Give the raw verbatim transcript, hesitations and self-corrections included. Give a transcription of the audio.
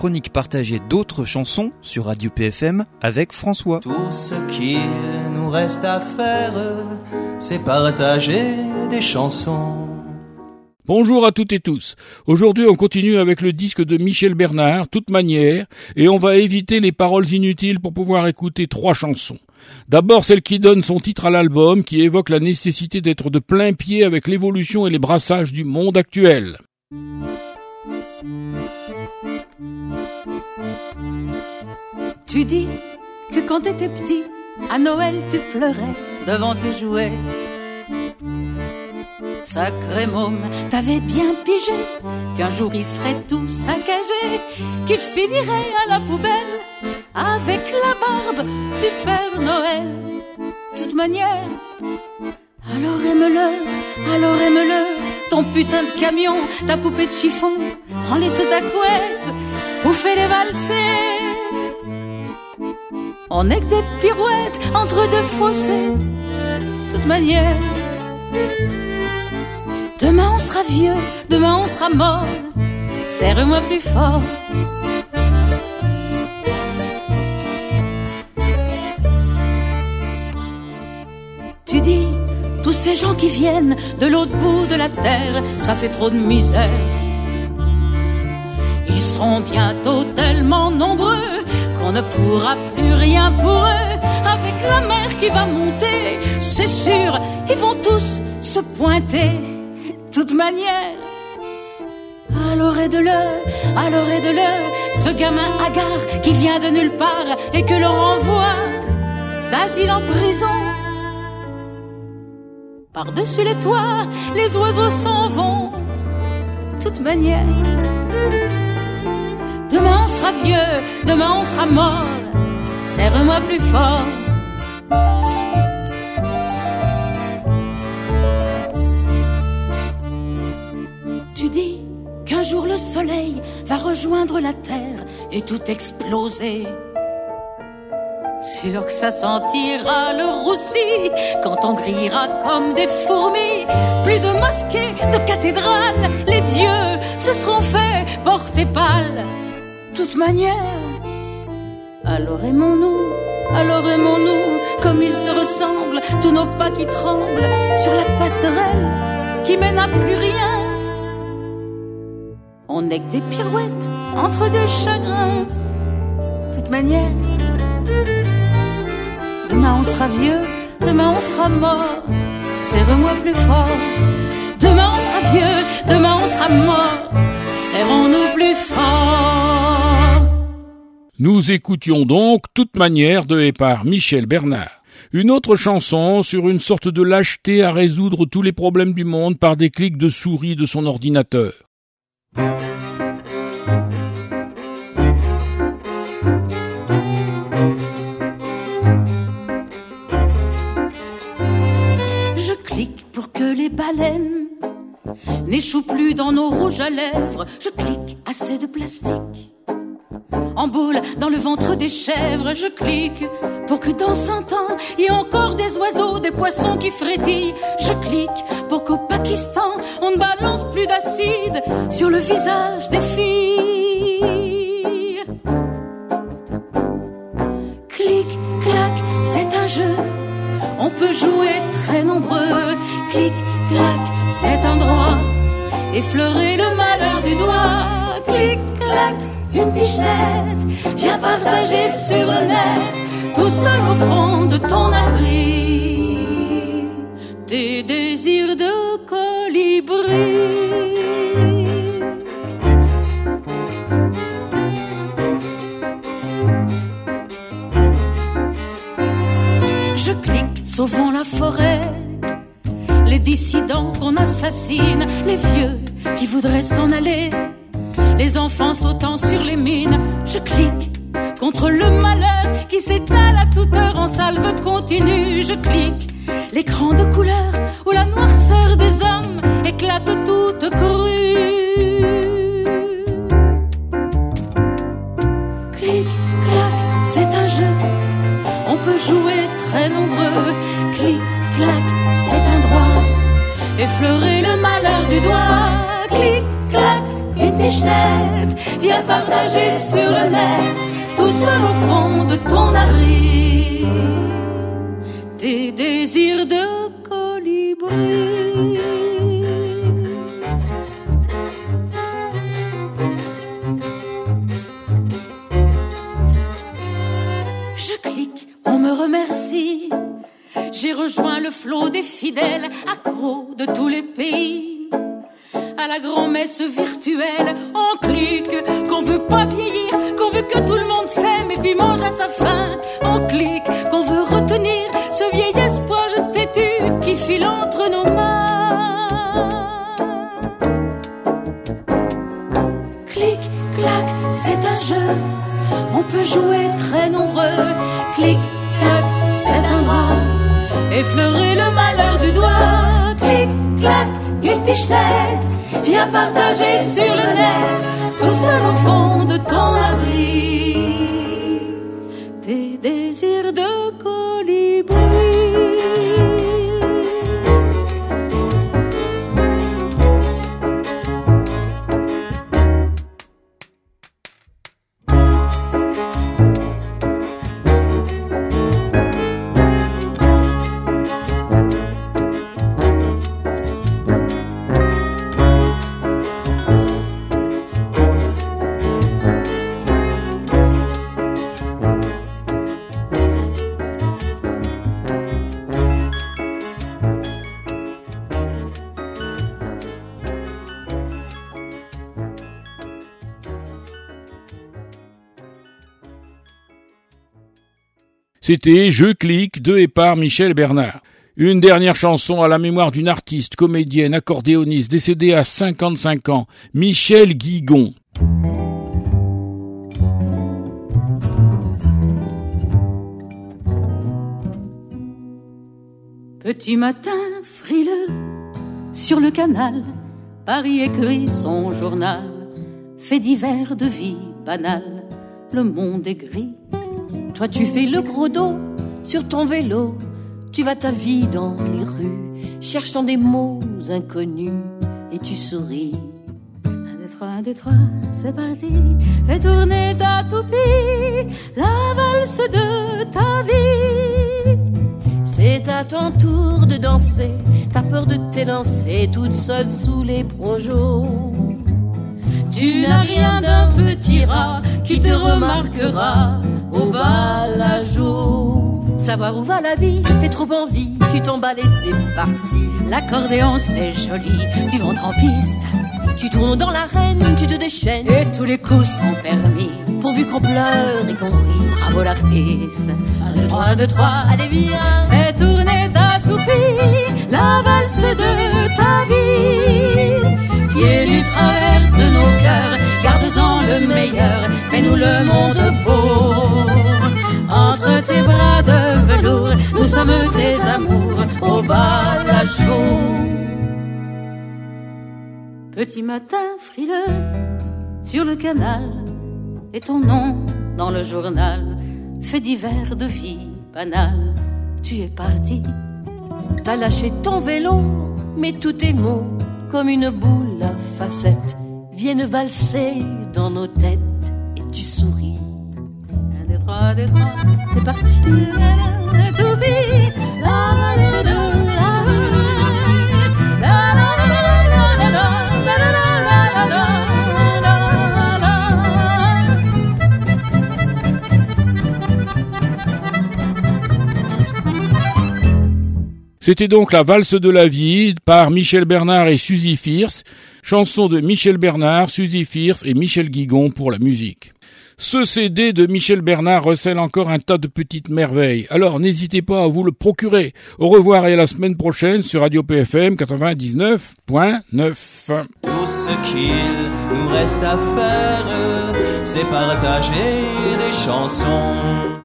chronique partagée d'autres chansons sur Radio P F M avec François. Tout ce qu'il nous reste à faire, c'est partager des chansons. Bonjour à toutes et tous. Aujourd'hui, on continue avec le disque de Michel Bernard, Toute manière, et on va éviter les paroles inutiles pour pouvoir écouter trois chansons. D'abord, celle qui donne son titre à l'album, qui évoque la nécessité d'être de plein pied avec l'évolution et les brassages du monde actuel. Tu dis que quand t'étais petit, à Noël tu pleurais devant tes jouets. Sacré môme, t'avais bien pigé qu'un jour il serait tout saccagé, qu'il finirait à la poubelle avec la barbe du Père Noël. Toute manière, alors aime-le, alors aime-le, ton putain de camion, ta poupée de chiffon, prends-les sous ta couette ou fais-les valser. On n'est que des pirouettes entre deux fossés. Toute manière, demain on sera vieux, demain on sera mort. Serre-moi plus fort. Tu dis, tous ces gens qui viennent de l'autre bout de la terre, ça fait trop de misère. Ils seront bientôt tellement nombreux qu'on ne pourra plus rien pour eux. Avec la mer qui va monter, c'est sûr, ils vont tous se pointer. Toute manière, alors aide-le, alors aide-le, ce gamin hagard qui vient de nulle part et que l'on renvoie d'asile en prison. Par-dessus les toits, les oiseaux s'en vont. Toute manière, demain on sera vieux, demain on sera mort. Serre-moi plus fort. Tu dis qu'un jour le soleil va rejoindre la terre et tout exploser. Sûr que ça sentira le roussi quand on grillera comme des fourmis. Plus de mosquées, de cathédrales, les dieux se seront fait porter pâle. Toute manière, alors aimons-nous, alors aimons-nous comme ils se ressemblent, tous nos pas qui tremblent sur la passerelle qui mène à plus rien. On n'est que des pirouettes entre deux chagrins. Toute manière, demain on sera vieux, demain on sera mort. Serre-moi plus fort. Demain on sera vieux, demain on sera mort. Serrons-nous plus fort. Nous écoutions donc Toute manière de et par Michel Bernard. Une autre chanson sur une sorte de lâcheté à résoudre tous les problèmes du monde par des clics de souris de son ordinateur. Je clique pour que les baleines n'échouent plus dans nos rouges à lèvres. Je clique assez de plastique en boule dans le ventre des chèvres. Je clique pour que dans cent ans il y ait encore des oiseaux, des poissons qui frétillent. Je clique pour qu'au Pakistan on ne balance plus d'acide sur le visage des filles. Clic, clac, c'est un jeu, on peut jouer très nombreux. Clic, clac, c'est un droit, effleurer le malheur du doigt. Clic, clac, une pichenette, viens partager sur le net, tout seul au fond de ton abri, tes désirs de colibri. Je clique, sauvons la forêt, les dissidents qu'on assassine, les vieux qui voudraient s'en aller, les enfants sautant sur les mines. Je clique contre le malheur qui s'étale à toute heure en salve continue. Je clique l'écran de couleur où la noirceur des hommes éclate toute crue. Clic, clac, c'est un jeu, on peut jouer très nombreux. Clic, clac, c'est un droit, effleurer le malheur du doigt. Clic, clac, une pichenette, fête, viens partager sur le net, tout seul au fond de ton abri, tes désirs de colibri. Je clique, on me remercie. J'ai rejoint le flot des fidèles, accros de tous les pays. À la grand-messe virtuelle, on clique, qu'on veut pas vieillir, qu'on veut que tout le monde s'aime et puis mange à sa faim. On clique, qu'on veut retenir ce vieil espoir têtu qui file entre nos mains. Clic, clac, c'est un jeu, on peut jouer très nombreux. Clic, clac, c'est un bras, effleurer le malheur du doigt. Clic, clac, une pichenette, viens partager sur le net, tout seul au fond de ton abri, tes désirs de colibri. C'était Je clique de et par Michel Bernard. Une dernière chanson à la mémoire d'une artiste, comédienne, accordéoniste, décédée à cinquante-cinq ans, Michel Guigon. Petit matin frileux, sur le canal, Paris écrit son journal, fait divers de vie banale, le monde est gris. Toi tu fais le gros dos sur ton vélo, tu vas ta vie dans les rues, cherchant des mots inconnus, et tu souris. Un, deux, trois, un, deux, trois, c'est parti. Fais tourner ta toupie, la valse de ta vie. C'est à ton tour de danser, t'as peur de t'élancer toute seule sous les projos. Tu n'as rien d'un petit rat qui te remarquera au balajo. Savoir où va la vie fait trop envie, tu t'emballes et c'est parti. L'accordéon c'est joli, tu entres en piste, tu tournes dans l'arène, tu te déchaînes et tous les coups sont permis, pourvu qu'on pleure et qu'on rit. Bravo l'artiste. Un, deux, trois, un, deux, trois, allez viens, fais tourner ta toupie, la valse de ta vie. Pieds nus traverse nos cœurs, garde-en le meilleur, fais-nous le monde beau. Entre tes bras de velours, nous sommes tes amours au balacho. Petit matin frileux, sur le canal, et ton nom dans le journal, fait divers de vie banale, tu es parti. T'as lâché ton vélo, mais tous tes mots, comme une boule à facettes, viennent valser dans nos têtes, et tu souris. Un, deux, trois, un, deux, trois, c'est parti. Tout vit, la valse de la vie. La la la la la la la la la la la. C'était donc la valse de la vie par Michel Bernard et Suzy Fierce, chanson de Michel Bernard, Suzy Fierce et Michel Guigon pour la musique. Ce C D de Michel Bernard recèle encore un tas de petites merveilles, alors n'hésitez pas à vous le procurer. Au revoir et à la semaine prochaine sur Radio P F M quatre-vingt-dix-neuf point neuf. Tout ce qu'il nous reste à faire, c'est partager des chansons.